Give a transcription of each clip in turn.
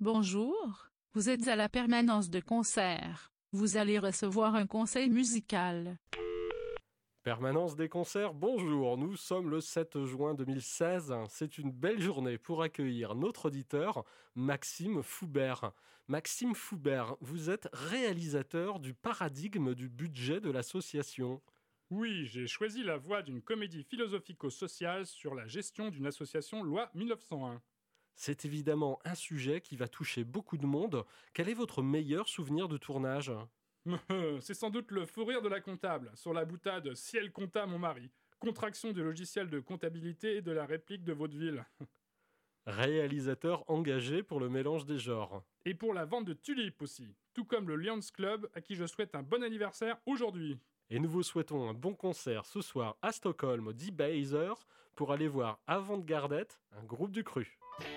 Bonjour, vous êtes à la permanence de concert. Vous allez recevoir un conseil musical. Permanence des concerts, bonjour, nous sommes le 7 juin 2016. C'est une belle journée pour accueillir notre auditeur, Maxime Foubert. Maxime Foubert, vous êtes réalisateur du paradigme du budget de l'association. Oui, j'ai choisi la voie d'une comédie philosophico-sociale sur la gestion d'une association loi 1901. C'est évidemment un sujet qui va toucher beaucoup de monde. Quel est votre meilleur souvenir de tournage ? C'est sans doute le fou rire de la comptable, sur la boutade « Ciel compta mon mari », contraction du logiciel de comptabilité et de la réplique de vaudeville. Réalisateur engagé pour le mélange des genres. Et pour la vente de tulipes aussi, tout comme le Lions Club, à qui je souhaite un bon anniversaire aujourd'hui. Et nous vous souhaitons un bon concert ce soir à Stockholm au D-Baser pour aller voir Avant-Gardette, un groupe du Cru.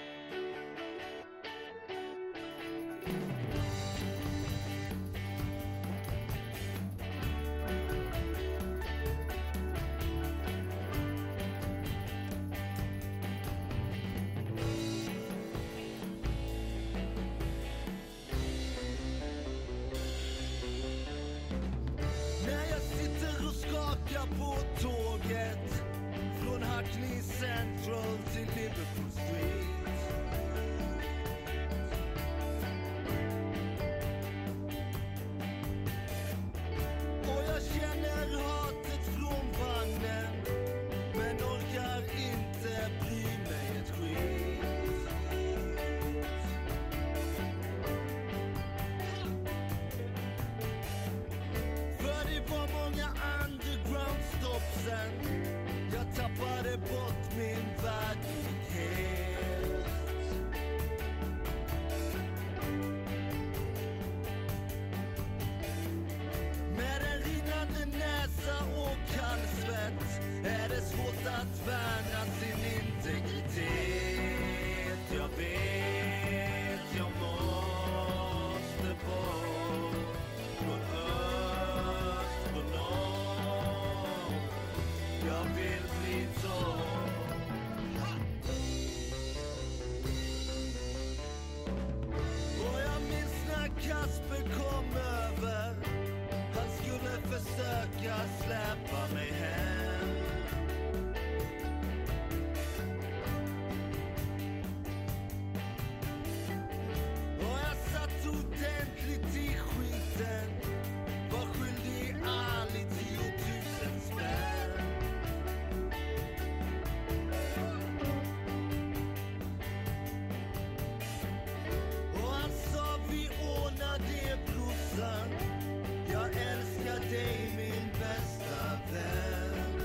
På tåget från Hackney Central till Liverpool Street. Och jag känner hatet från vagnen, men orkar inte bry mig ett skit. För det var många jag tappade bort min värdighet. Med en rinnande näsa och kallsvett är det svårt att värna sin integritet. Jag vet, jag måste bort från öst på norr. Jag vill bli torr. Och jag minns när Kasper kom över. Han skulle försöka släppa mig hem. Och jag satt ordentligt i skiten. Var skyldig ärligt 10 000 spänn. Jag älskar dig, min bästa vän.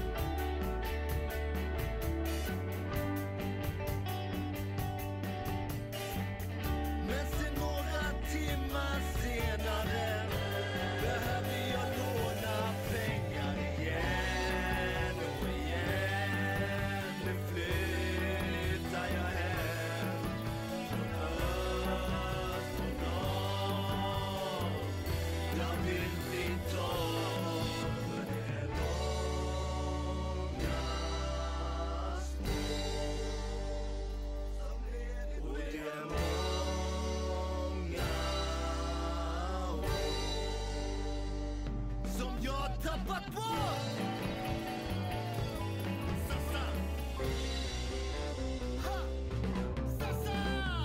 Men sen några timmar senare behöver jag låna pengar igen och igen. Nu flyttar jag hem från öst och norr. Jag vill bli torr för det långa snår. Och det är många år som jag tappat bort. Sassa! Ha! Sassa!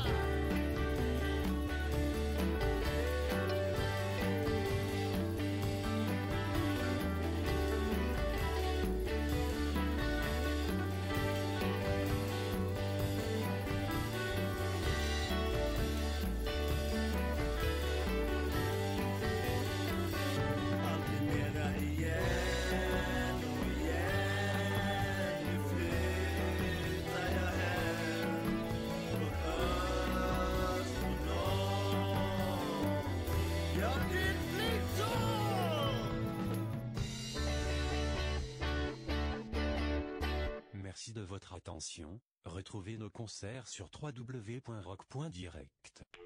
Aldrig mera igen och igen. Nu flyttar jag hem från öst och norr. Jag vill bli torr. Merci de votre attention. Retrouvez nos concerts sur www.rock.direct.